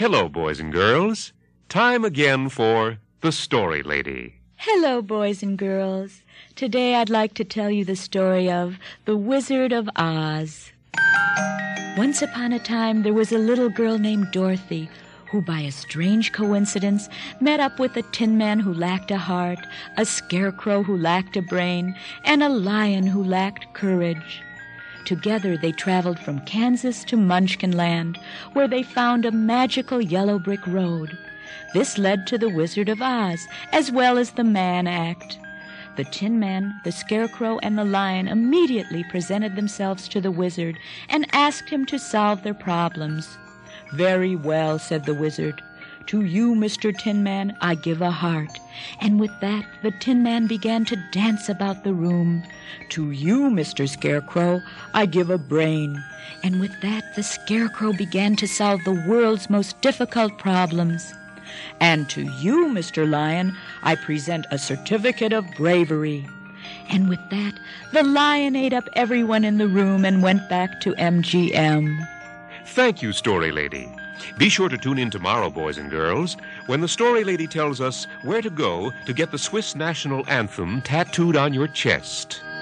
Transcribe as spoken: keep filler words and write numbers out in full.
Hello, boys and girls. Time again for The Story Lady. Hello, boys and girls. Today I'd like to tell you the story of The Wizard of Oz. Once upon a time, there was a little girl named Dorothy who, by a strange coincidence, met up with a tin man who lacked a heart, a scarecrow who lacked a brain, and a lion who lacked courage. Together they traveled from Kansas to Munchkinland, where they found a magical yellow brick road. This led to the Wizard of Oz, as well as the Man Act. The Tin Man, the Scarecrow, and the Lion immediately presented themselves to the Wizard and asked him to solve their problems. "Very well," said the Wizard. "To you, Mister Tin Man, I give a heart." And with that, the Tin Man began to dance about the room. "To you, Mister Scarecrow, I give a brain." And with that, the Scarecrow began to solve the world's most difficult problems. "And to you, Mister Lion, I present a certificate of bravery." And with that, the Lion ate up everyone in the room and went back to M G M. Thank you, Story Lady. Be sure to tune in tomorrow, boys and girls, when the Story Lady tells us where to go to get the Swiss national anthem tattooed on your chest.